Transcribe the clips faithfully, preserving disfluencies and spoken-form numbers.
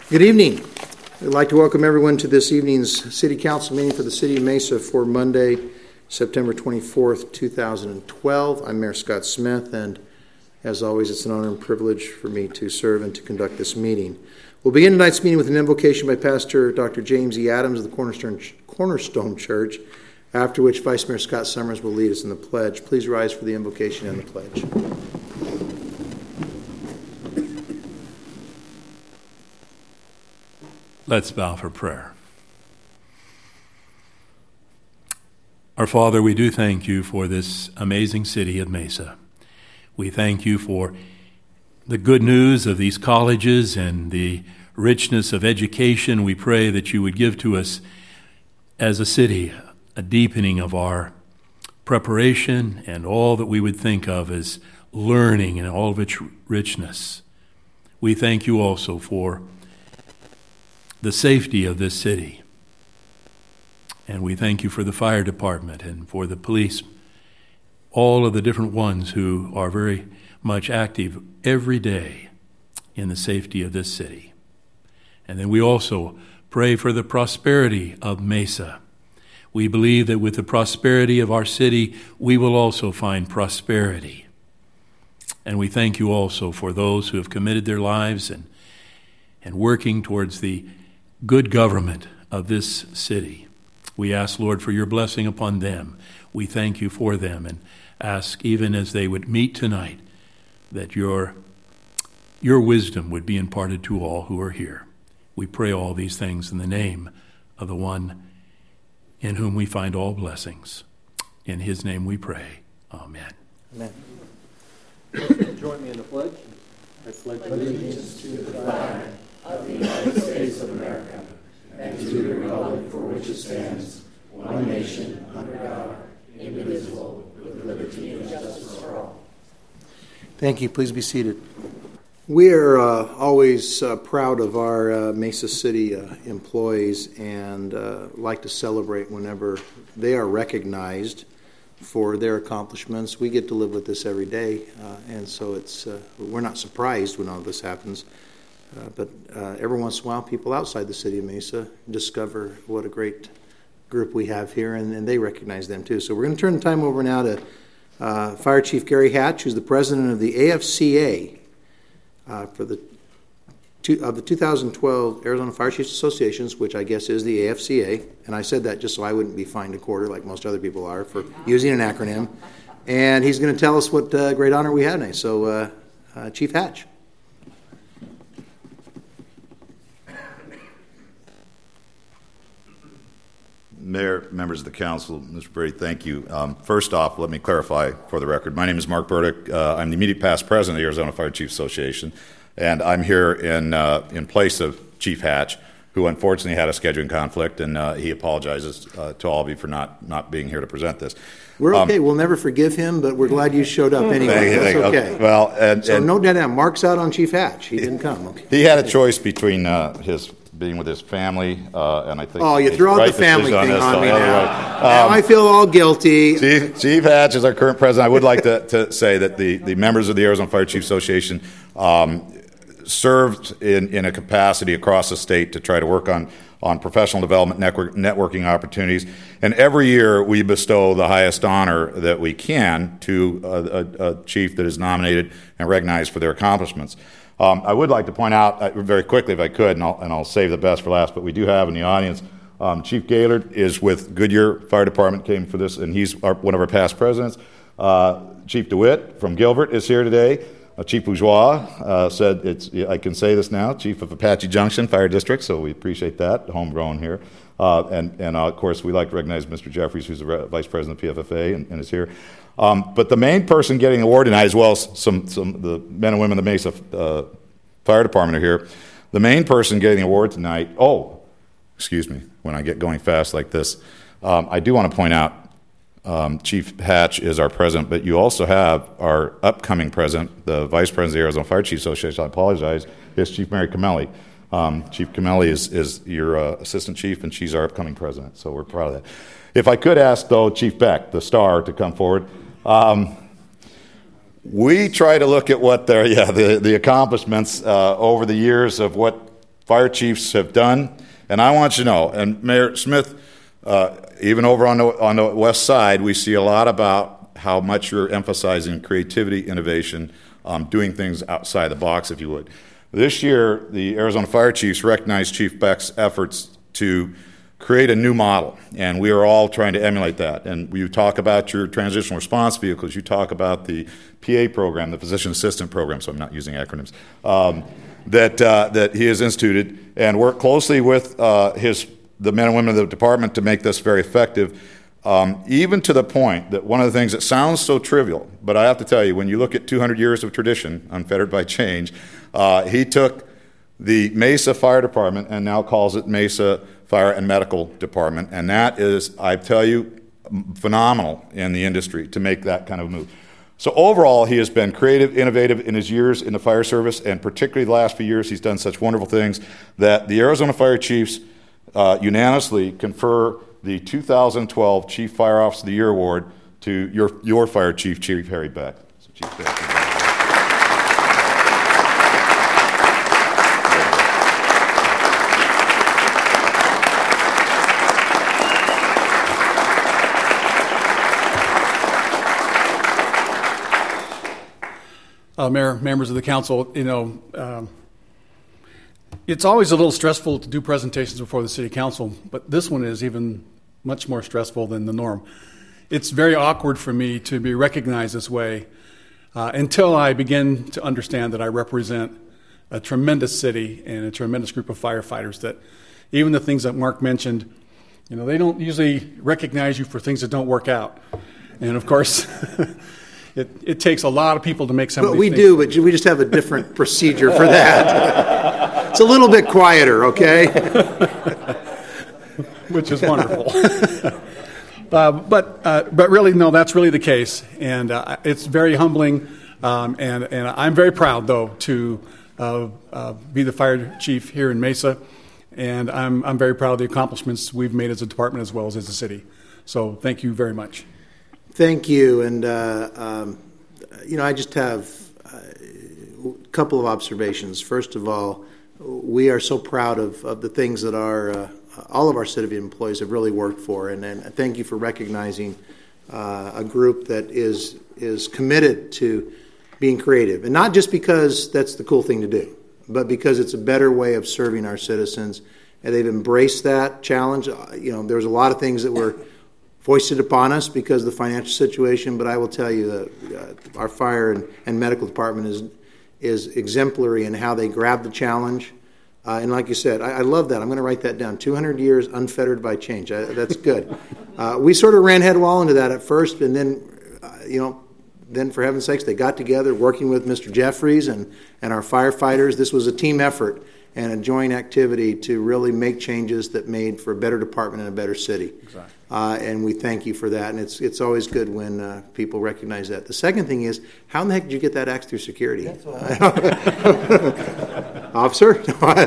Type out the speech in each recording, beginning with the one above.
Good evening. I'd like to welcome everyone to this evening's City Council meeting for the City of Mesa for Monday, September twenty-fourth, two thousand twelve. I'm Mayor Scott Smith, and as always, it's an honor and privilege for me to serve and to conduct this meeting. We'll begin tonight's meeting with an invocation by Pastor Doctor James E. Adams of the Cornerstone, Cornerstone Church, after which Vice Mayor Scott Summers will lead us in the pledge. Please rise for the invocation and the pledge. Let's bow for prayer. Our Father, we do thank you for this amazing city of Mesa. We thank you for the good news of these colleges and the richness of education. We pray that you would give to us as a city a deepening of our preparation and all that we would think of as learning and all of its richness. We thank you also for the safety of this city. And we thank you for the fire department and for the police, all of the different ones who are very much active every day in the safety of this city. And then we also pray for the prosperity of Mesa. We believe that with the prosperity of our city, we will also find prosperity. And we thank you also for those who have committed their lives and, and working towards the good government of this city. We ask, Lord, for your blessing upon them. We thank you for them and ask, even as they would meet tonight, that your, your wisdom would be imparted to all who are here. We pray all these things in the name of the one in whom we find all blessings. In his name we pray. Amen. Amen. Join me in the pledge. I pledge allegiance to the flag of the United States of America and to the republic for which it stands, one nation, under God, indivisible, with liberty and justice for all. Thank you. Please be seated. We are uh, always uh, proud of our uh, Mesa City uh, employees and uh, like to celebrate whenever they are recognized for their accomplishments. We get to live with this every day, uh, and so it's uh, we're not surprised when all this happens. Uh, but uh, every once in a while, people outside the city of Mesa discover what a great group we have here, and, and they recognize them too. So we're going to turn the time over now to uh, Fire Chief Gary Hatch, who's the president of the A F C A uh, for the two, of the two thousand twelve Arizona Fire Chiefs Associations, which I guess is the A F C A. And I said that just so I wouldn't be fined a quarter like most other people are for using an acronym. And he's going to tell us what uh, great honor we had today. So, uh, uh, Chief Hatch. Mayor, members of the council, Mister Brady, thank you. Um, first off, let me clarify for the record. My name is Mark Burdick. Uh, I'm the immediate past president of the Arizona Fire Chiefs Association, and I'm here in uh, in place of Chief Hatch, who unfortunately had a scheduling conflict, and uh, he apologizes uh, to all of you for not, not being here to present this. We're okay. Um, we'll never forgive him, but we're glad you showed up anyway. Thank you, That's thank you. okay. Well, and, so and no doubt, now Mark's out on Chief Hatch. He didn't come. Okay. He had a choice between uh, his being with his family, uh, and I think. Oh, you throw out right the family on thing this, on so me the now. right. Now Um, I feel all guilty. Chief, Chief Hatch is our current president. I would like to, to say that the, the members of the Arizona Fire Chiefs Association um, served in, in a capacity across the state to try to work on, on professional development, network, networking opportunities. And every year we bestow the highest honor that we can to a, a, a chief that is nominated and recognized for their accomplishments. Um, I would like to point out uh, very quickly, if I could, and I'll, and I'll save the best for last, but we do have in the audience um, Chief Gaylord is with Goodyear Fire Department, came for this, and he's our, one of our past presidents. Uh, Chief DeWitt from Gilbert is here today. Uh, Chief Bourgeois uh, said, it's, I can say this now, Chief of Apache Junction Fire District, so we appreciate that, homegrown here. Uh, and, and uh, of course, we like to recognize Mister Jeffries, who's the re- Vice President of P F F A and, and is here. Um, but the main person getting the award tonight, as well as some, some the men and women of the Mesa uh, Fire Department are here. The main person getting the award tonight, oh, excuse me, when I get going fast like this, um, I do want to point out um, Chief Hatch is our president, but you also have our upcoming president, the Vice President of the Arizona Fire Chiefs Association, I apologize, is Chief Mary Camelli. Um, Chief Camelli is, is your uh, assistant chief, and she's our upcoming president, so we're proud of that. If I could ask, though, Chief Beck, the star, to come forward. Um, we try to look at what their, yeah, the, the accomplishments uh, over the years of what fire chiefs have done. And I want you to know, and Mayor Smith, uh, even over on the, on the west side, we see a lot about how much you're emphasizing creativity, innovation, um, doing things outside the box, if you would. This year, the Arizona Fire Chiefs recognized Chief Beck's efforts to create a new model, and we are all trying to emulate that. And you talk about your transitional response vehicles, you talk about the P A program, the physician assistant program, so I'm not using acronyms, um, that uh, that he has instituted, and work closely with uh, his the men and women of the department to make this very effective, um, even to the point that one of the things that sounds so trivial, but I have to tell you, when you look at two hundred years of tradition, unfettered by change, uh, he took the Mesa Fire Department and now calls it Mesa Fire and Medical Department, and that is, I tell you, phenomenal in the industry to make that kind of move. So overall, he has been creative, innovative in his years in the fire service, and particularly the last few years, he's done such wonderful things that the Arizona Fire Chiefs uh, unanimously confer the two thousand twelve Chief Fire Officer of the Year Award to your, your fire chief, Chief Harry Beck. So Chief Beck. Uh, Mayor, members of the council, you know, um, it's always a little stressful to do presentations before the city council, but this one is even much more stressful than the norm. It's very awkward for me to be recognized this way uh, until I begin to understand that I represent a tremendous city and a tremendous group of firefighters, that even the things that Mark mentioned, you know, they don't usually recognize you for things that don't work out. And of course, It, it takes a lot of people to make somebody But we think. do, but we just have a different procedure for that. It's a little bit quieter, okay? Which is wonderful. uh, but uh, but really, no, that's really the case. And uh, it's very humbling. Um, and, and I'm very proud, though, to uh, uh, be the fire chief here in Mesa. And I'm, I'm very proud of the accomplishments we've made as a department as well as as a city. So thank you very much. Thank you, and uh, um, you know, I just have a couple of observations. First of all, we are so proud of, of the things that our uh, all of our city employees have really worked for, and, and thank you for recognizing uh, a group that is is committed to being creative, and not just because that's the cool thing to do, but because it's a better way of serving our citizens, and they've embraced that challenge. You know, there's a lot of things that were foisted upon us because of the financial situation, but I will tell you that uh, our fire and, and medical department is is exemplary in how they grab the challenge. Uh, and like you said, I, I love that. I'm going to write that down. two hundred years unfettered by change. I, that's good. Uh, we sort of ran headwall into that at first, and then, uh, you know, then for heaven's sakes, they got together working with Mister Jeffries and, and our firefighters. This was a team effort and a joint activity to really make changes that made for a better department and a better city. Exactly. Uh, and we thank you for that. And it's it's always good when uh, people recognize that. The second thing is, how in the heck did you get that axe through security? That's Officer?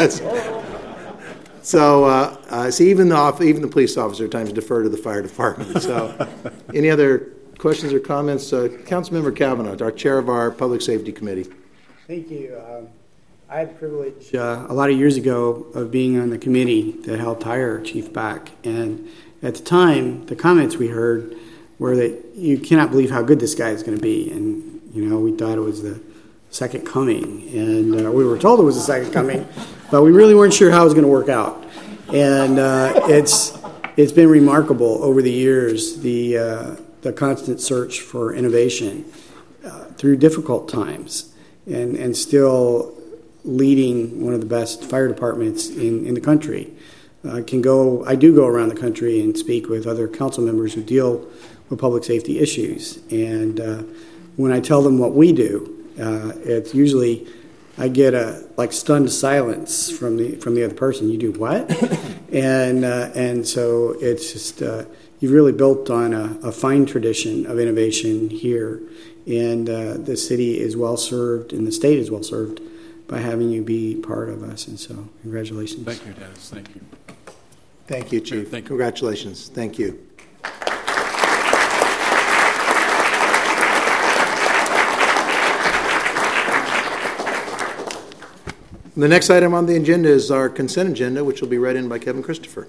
so, uh, uh, see, even the even the police officer at times defer to the fire department. So, any other questions or comments? Uh, Councilmember Kavanaugh, our chair of our Public Safety Committee. Thank you. Um, I had the privilege uh, a lot of years ago of being on the committee that helped hire Chief Beck, and at the time, the comments we heard were that you cannot believe how good this guy is going to be, and you know, we thought it was the second coming, and uh, we were told it was the second coming, but we really weren't sure how it was going to work out. And uh, it's it's been remarkable over the years, the uh, the constant search for innovation uh, through difficult times, and and still leading one of the best fire departments in, in the country. I uh, can go. I do go around the country and speak with other council members who deal with public safety issues. And uh, when I tell them what we do, uh, it's usually I get a like stunned silence from the from the other person. You do what? and uh, and so it's just uh, you've really built on a, a fine tradition of innovation here, and uh, the city is well served, and the state is well served by having you be part of us. And so, congratulations. Thank you, Dennis. Thank you. Thank you, Chief. Thank you. Congratulations. Thank you. The next item on the agenda is our consent agenda, which will be read in by Kevin Christopher.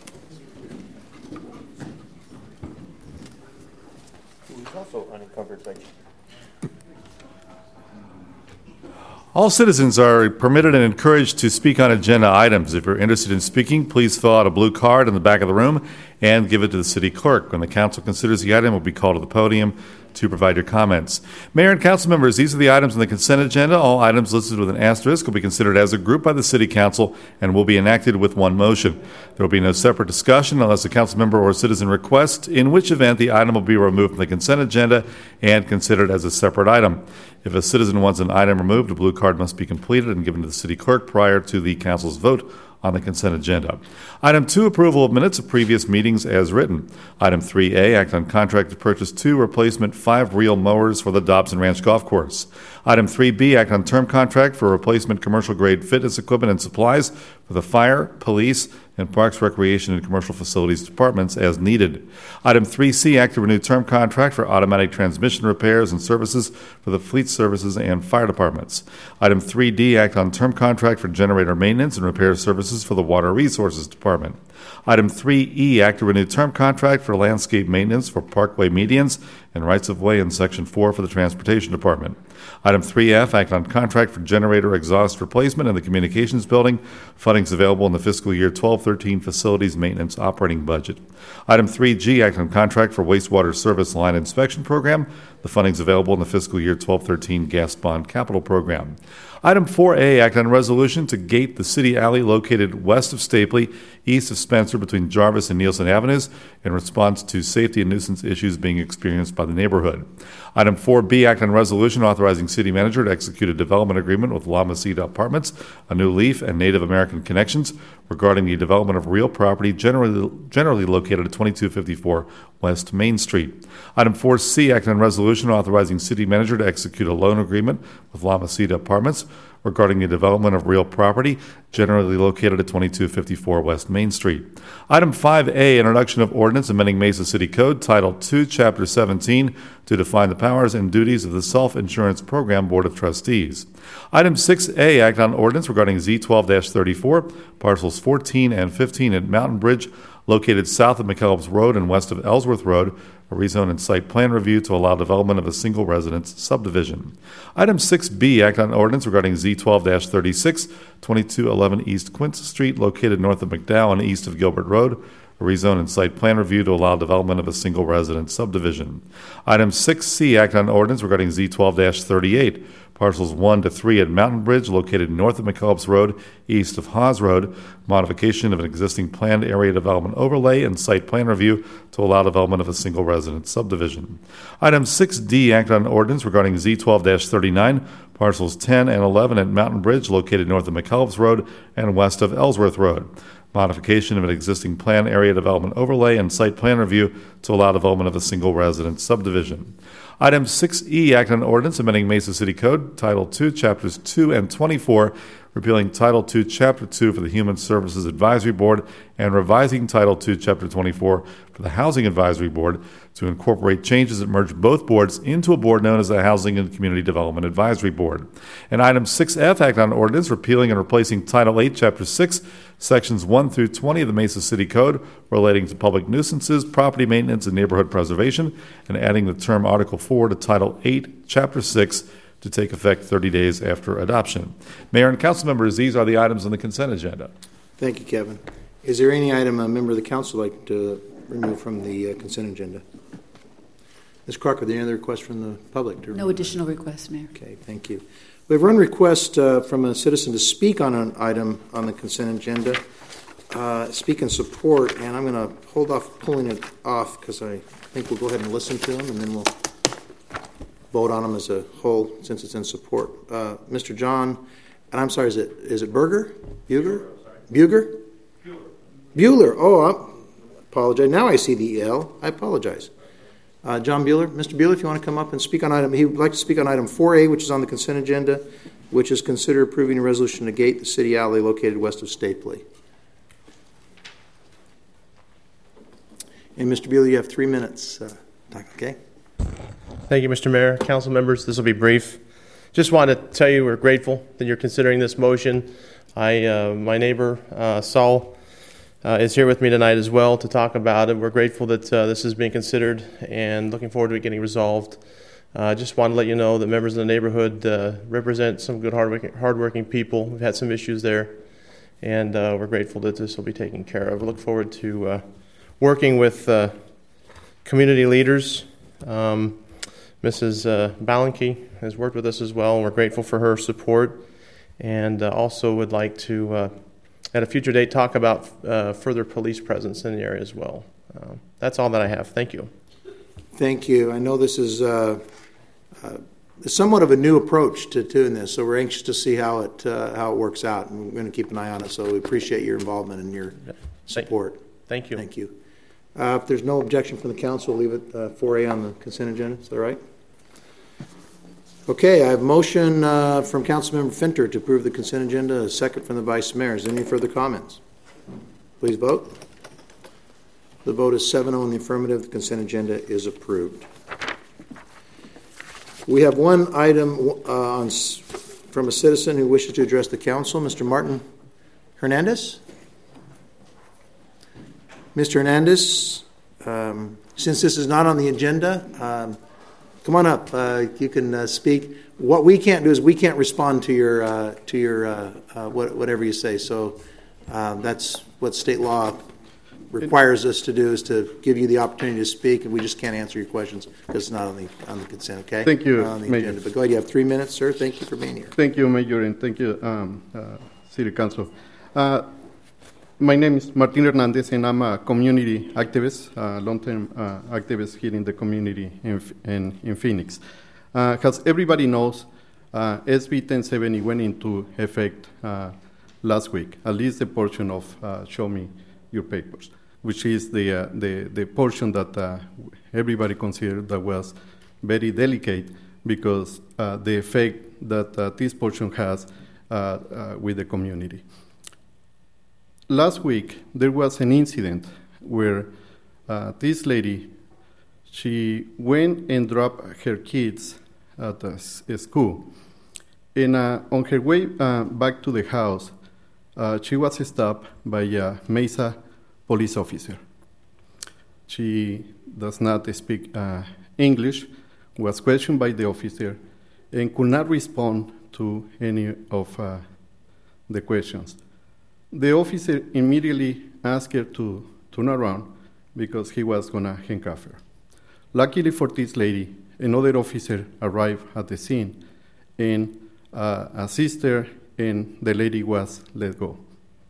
He's also unencumbered by. All citizens are permitted and encouraged to speak on agenda items. If you're interested in speaking, please fill out a blue card in the back of the room and give it to the city clerk. When the council considers the item, it will be called to the podium to provide your comments. Mayor and council members, these are the items on the consent agenda. All items listed with an asterisk will be considered as a group by the city council and will be enacted with one motion. There will be no separate discussion unless a council member or citizen requests, in which event the item will be removed from the consent agenda and considered as a separate item. If a citizen wants an item removed, a blue card must be completed and given to the city clerk prior to the council's vote on the consent agenda. Item two, approval of minutes of previous meetings as written. Item three A, act on contract to purchase two replacement five-reel mowers for the Dobson Ranch Golf Course. Item three B, act on term contract for replacement commercial-grade fitness equipment and supplies for the fire, police, and Parks, Recreation, and Commercial Facilities Departments as needed. Item three C, act to renew term contract for automatic transmission repairs and services for the Fleet Services and Fire Departments. Item three D, act on term contract for generator maintenance and repair services for the Water Resources Department. Item three E, act to renew term contract for landscape maintenance for parkway medians and rights-of-way in Section four for the Transportation Department. Item three F, act on contract for generator exhaust replacement in the Communications Building. Fundings available in the fiscal year twelve thirteen Facilities Maintenance Operating Budget. Item three G, act on contract for wastewater service line inspection program. The fundings available in the fiscal year twelve thirteen Gas Bond Capital Program. Item four A, act on resolution to gate the city alley located west of Stapley, east of Spencer, between Jarvis and Nielsen Avenues, in response to safety and nuisance issues being experienced by the neighborhood. Item four B, act on resolution authorizing city manager to execute a development agreement with La Mesita Apartments, A New Leaf, and Native American Connections regarding the development of real property generally, generally located at twenty-two fifty-four West Main Street. Item four C, act on resolution authorizing city manager to execute a loan agreement with La Mesita Apartments regarding the development of real property generally located at twenty-two fifty-four West Main Street. Item five A, introduction of ordinance amending Mesa City Code, Title two, Chapter seventeen, to define the powers and duties of the Self-Insurance Program Board of Trustees. Item six A, act on ordinance regarding Z twelve thirty-four, parcels fourteen and fifteen at Mountain Bridge, located south of McKellips Road and west of Ellsworth Road, a rezone and site plan review to allow development of a single residence subdivision. Item six B, act on ordinance regarding Z twelve thirty-six, twenty-two eleven East Quince Street, located north of McDowell and east of Gilbert Road, a rezone and site plan review to allow development of a single residence subdivision. Item six C, act on ordinance regarding Z twelve thirty-eight, parcels one to three at Mountain Bridge, located north of McKellips Road, east of Haas Road, modification of an existing planned area development overlay and site plan review to allow development of a single residence subdivision. Item six D, act on ordinance regarding Z twelve thirty-nine, parcels ten and eleven at Mountain Bridge, located north of McKellips Road and west of Ellsworth Road. Modification of an existing plan area development overlay and site plan review to allow development of a single residence subdivision. Item six E, act on ordinance amending Mesa City Code, Title two, Chapters two and twenty-four, repealing Title two, Chapter two for the Human Services Advisory Board and revising Title two, Chapter twenty-four for the Housing Advisory Board to incorporate changes that merge both boards into a board known as the Housing and Community Development Advisory Board. And item six F, act on ordinance repealing and replacing Title eight, Chapter six, Sections one through twenty of the Mesa City Code relating to public nuisances, property maintenance, and neighborhood preservation, and adding the term Article four to Title eight, Chapter six, to take effect thirty days after adoption. Mayor and council members, these are the items on the consent agenda. Thank you, Kevin. Is there any item a member of the council would like to remove from the uh, consent agenda? Miz Clark, are there any other requests from the public? To no additional requests, Mayor. Okay, thank you. We have one request uh, from a citizen to speak on an item on the consent agenda, uh, speak in support, and I'm going to hold off pulling it off because I think we'll go ahead and listen to him, and then we'll vote on them as a whole since it's in support. Uh, Mister John, and I'm sorry, is it is it Berger? Buger? Buger? Bueller. Bueller. Oh, I apologize. Now I see the E L. I apologize. Uh, John Bueller. Mister Bueller, if you want to come up and speak on item, he would like to speak on item four A, which is on the consent agenda, which is consider approving a resolution to gate the city alley located west of Stapley. And Mister Bueller, you have three minutes. Uh, okay. Thank you, Mister Mayor. Council members, this will be brief. just want to tell you we're grateful that you're considering this motion. I, uh, my neighbor, uh, Saul, uh, is here with me tonight as well to talk about it. We're grateful that uh, this is being considered and looking forward to it getting resolved. I uh, just want to let you know that members of the neighborhood uh, represent some good, hardworking, hardworking people. We've had some issues there, and uh, we're grateful that this will be taken care of. We look forward to uh, working with uh, community leaders. Um, Missus Uh, Balenke has worked with us as well, and we're grateful for her support. And uh, also would like to, uh, at a future date, talk about uh, further police presence in the area as well. Uh, that's all that I have. Thank you. Thank you. I know this is uh, uh, somewhat of a new approach to doing this, so we're anxious to see how it uh, how it works out, and we're going to keep an eye on it. So we appreciate your involvement and your support. Thank you. Thank you. Uh, if there's no objection from the council, we'll leave it uh, four A on the consent agenda. Is that right? Okay, I have a motion uh, from Councilmember Finter to approve the consent agenda, a second from the Vice Mayor. Is there any further comments? Please vote. The vote is seven oh in the affirmative. The consent agenda is approved. We have one item uh, on, from a citizen who wishes to address the council. Mister Martin Hernandez? Mister Hernandez, um, since this is not on the agenda, um, come on up. Uh, you can uh, speak. What we can't do is we can't respond to your uh, to your uh, uh, what, whatever you say. So uh, that's what state law requires us to do, is to give you the opportunity to speak, and we just can't answer your questions because it's not on the on the consent. Okay. Thank you, not on the Mayor. agenda. But go ahead. You have three minutes, sir. Thank you for being here. Thank you, Mayor, and thank you, um, uh, City Council. Uh, My name is Martin Hernandez, and I'm a community activist, uh, long-term uh, activist here in the community in, in, in Phoenix. Uh, as everybody knows, uh, S B ten seventy went into effect uh, last week, at least the portion of uh, Show Me Your Papers, which is the, uh, the, the portion that uh, everybody considered that was very delicate because uh, the effect that uh, this portion has uh, uh, with the community. Last week, there was an incident where uh, this lady, she went and dropped her kids at a, a school. And uh, on her way uh, back to the house, uh, she was stopped by a Mesa police officer. She does not speak uh, English, was questioned by the officer, and could not respond to any of uh, the questions. The officer immediately asked her to turn around because he was going to handcuff her. Luckily for this lady, another officer arrived at the scene and uh, assisted her, and the lady was let go.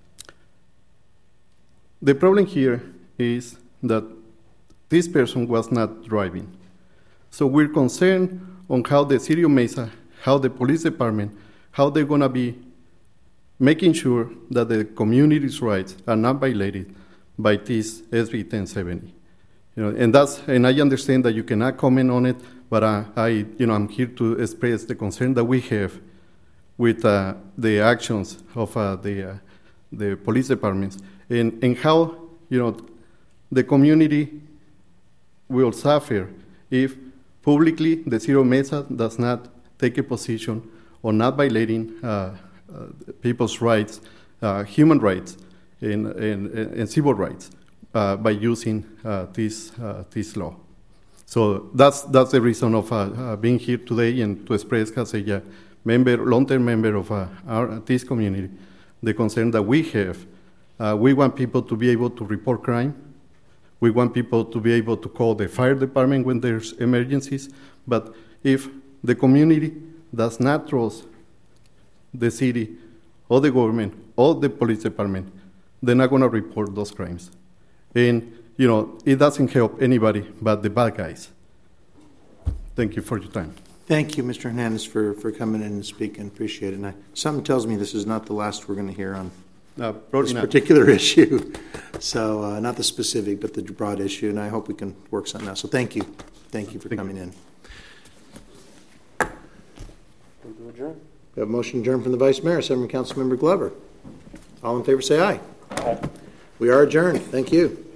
The problem here is that this person was not driving. So we're concerned on how the City of Mesa, how the police department, how they're going to be making sure that the community's rights are not violated by this S B ten seventy. You know, and that's, and I understand that you cannot comment on it, but uh, I, you know, I'm here to express the concern that we have with uh, the actions of uh, the uh, the police departments, and and how, you know, the community will suffer if publicly the City of Mesa does not take a position on not violating Uh, Uh, people's rights, uh, human rights, and, and, and civil rights uh, by using uh, this uh, this law. So that's that's the reason of uh, uh, being here today, and to express as a uh, member, long-term member of uh, our this community, the concern that we have. Uh, we want people to be able to report crime. We want people to be able to call the fire department when there's emergencies. But if the community does not trust the city, or the government, or the police department, they're not going to report those crimes. And, you know, it doesn't help anybody but the bad guys. Thank you for your time. Thank you, Mister Hernandez, for, for coming in and speaking. Appreciate it. And I, something tells me this is not the last we're going to hear on uh, this not. particular issue. So uh, not the specific, but the broad issue, and I hope we can work something out. So thank you. Thank you for thank coming you. in. We have a motion adjourned from the Vice Mayor, second from Councilmember Glover. All in favor say aye. Aye. We are adjourned. Thank you.